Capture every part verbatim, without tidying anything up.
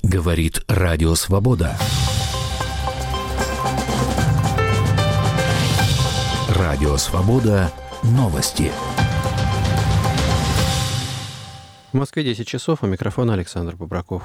Говорит Радио Свобода. Радио Свобода. Новости. В Москве десять часов, у микрофона Александр Бобраков.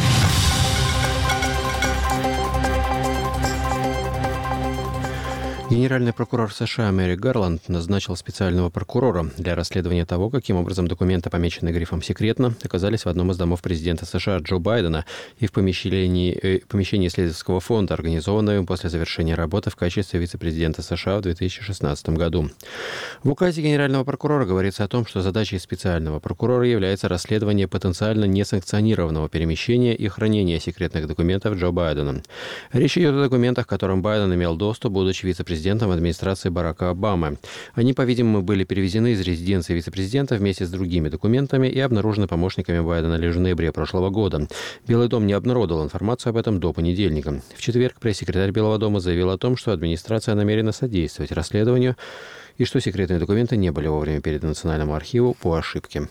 Генеральный прокурор США Мерик Гарланд назначил специального прокурора для расследования того, каким образом документы, помеченные грифом «секретно», оказались в одном из домов президента США Джо Байдена и в помещении, э, помещении исследовательского фонда, организованного им после завершения работы в качестве вице-президента США в две тысячи шестнадцатом году. В указе генерального прокурора говорится о том, что задачей специального прокурора является расследование потенциально несанкционированного перемещения и хранения секретных документов Джо Байдена. Речь идет о документах, к которым Байден имел доступ, будучи вице-президентом президентом администрации Барака Обамы. Они, по-видимому, были перевезены из резиденции вице-президента вместе с другими документами и обнаружены помощниками Байдена лишь в ноябре прошлого года. Белый дом не обнародовал информацию об этом до понедельника. В четверг пресс-секретарь Белого дома заявил о том, что администрация намерена содействовать расследованию и что секретные документы не были вовремя переданы Национальному архиву по ошибке.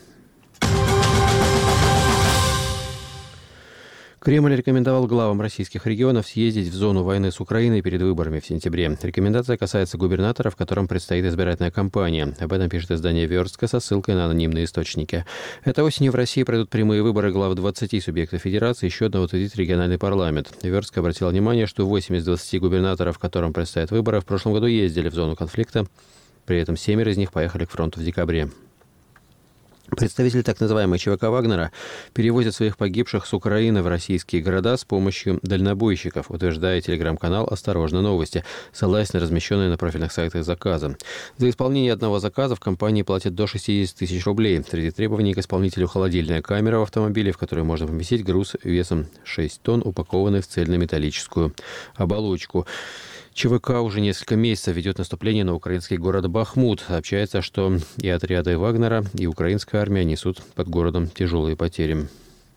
Кремль рекомендовал главам российских регионов съездить в зону войны с Украиной перед выборами в сентябре. Рекомендация касается губернаторов, которым предстоит избирательная кампания. Об этом пишет издание «Верстка» со ссылкой на анонимные источники. Этой осенью в России пройдут прямые выборы глав двадцати субъектов федерации, еще одного утвердит региональный парламент. «Верстка» обратила внимание, что восемь из двадцати губернаторов, которым предстоят выборы, в прошлом году ездили в зону конфликта. При этом семеро из них поехали к фронту в декабре. Представители так называемой ЧВК «Вагнера» перевозят своих погибших с Украины в российские города с помощью дальнобойщиков, утверждает телеграм-канал «Осторожно, новости», ссылаясь на размещенные на профильных сайтах заказы. За исполнение одного заказа в компании платят до шестьдесят тысяч рублей. Среди требований к исполнителю холодильная камера в автомобиле, в которой можно поместить груз весом шесть тонн, упакованный в цельнометаллическую оболочку. ЧВК уже несколько месяцев ведет наступление на украинский город Бахмут. Сообщается, что и отряды Вагнера, и украинская армия несут под городом тяжелые потери.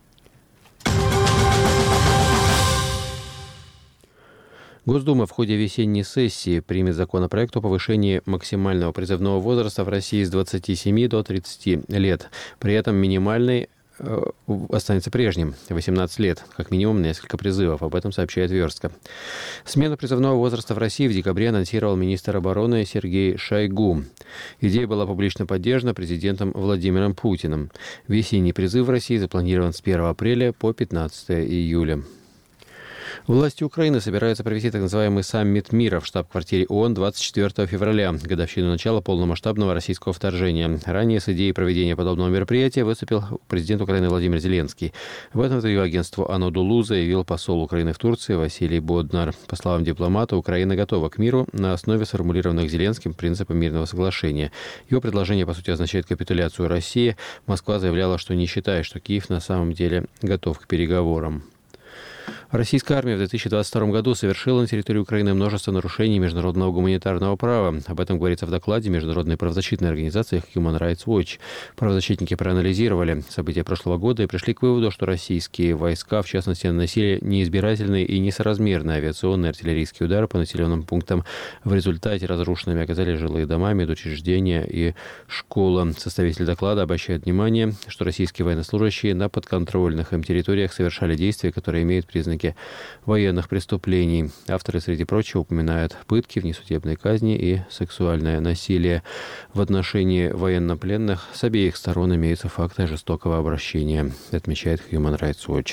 Госдума в ходе весенней сессии примет законопроект о повышении максимального призывного возраста в России с двадцати семи до тридцати лет. При этом минимальный останется прежним – восемнадцать лет, как минимум несколько призывов. Об этом сообщает «Верстка». Смену призывного возраста в России в декабре анонсировал министр обороны Сергей Шойгу. Идея была публично поддержана президентом Владимиром Путиным. Весенний призыв в России запланирован с первого апреля по пятнадцатого июля. Власти Украины собираются провести так называемый саммит мира в штаб-квартире ООН двадцать четвёртого февраля, годовщину начала полномасштабного российского вторжения. Ранее с идеей проведения подобного мероприятия выступил президент Украины Владимир Зеленский. В этом интервью агентству Анадолу заявил посол Украины в Турции Василий Боднар. По словам дипломата, Украина готова к миру на основе сформулированных Зеленским принципов мирного соглашения. Его предложение, по сути, означает капитуляцию России. Москва заявляла, что не считает, что Киев на самом деле готов к переговорам. Российская армия в две тысячи двадцать втором году совершила на территории Украины множество нарушений международного гуманитарного права. Об этом говорится в докладе международной правозащитной организации Human Rights Watch. Правозащитники проанализировали события прошлого года и пришли к выводу, что российские войска, в частности, наносили неизбирательные и несоразмерные авиационные и артиллерийские удары по населенным пунктам. В результате разрушенными оказались жилые дома, медучреждения и школа. Составитель доклада обращает внимание, что российские военнослужащие на подконтрольных им территориях совершали действия, которые имеют признаки военных преступлений. Авторы, среди прочего, упоминают пытки, внесудебные казни и сексуальное насилие. В отношении военнопленных с обеих сторон имеются факты жестокого обращения, отмечает Human Rights Watch.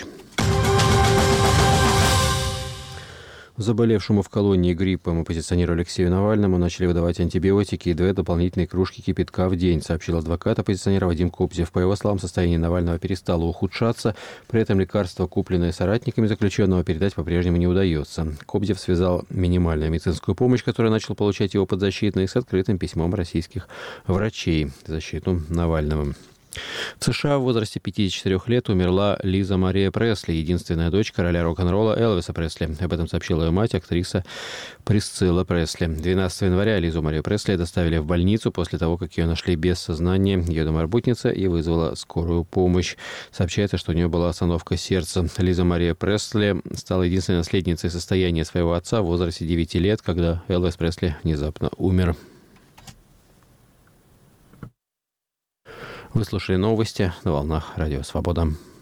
Заболевшему в колонии гриппом оппозиционеру Алексею Навальному начали выдавать антибиотики и две дополнительные кружки кипятка в день, сообщил адвокат оппозиционера Вадим Кобзев. По его словам, состояние Навального перестало ухудшаться, при этом лекарства, купленные соратниками заключенного, передать по-прежнему не удается. Кобзев связал минимальную медицинскую помощь, которую начал получать его подзащитный, с открытым письмом российских врачей в защиту Навального. В США в возрасте пятидесяти четырёх лет умерла Лиза Мария Пресли, единственная дочь короля рок-н-ролла Элвиса Пресли. Об этом сообщила ее мать, актриса Присцилла Пресли. двенадцатого января Лизу Марию Пресли доставили в больницу после того, как ее нашли без сознания ее домработница и вызвала скорую помощь. Сообщается, что у нее была остановка сердца. Лиза Мария Пресли стала единственной наследницей состояния своего отца в возрасте девяти лет, когда Элвис Пресли внезапно умер. Вы слушали новости на волнах Радио Свобода.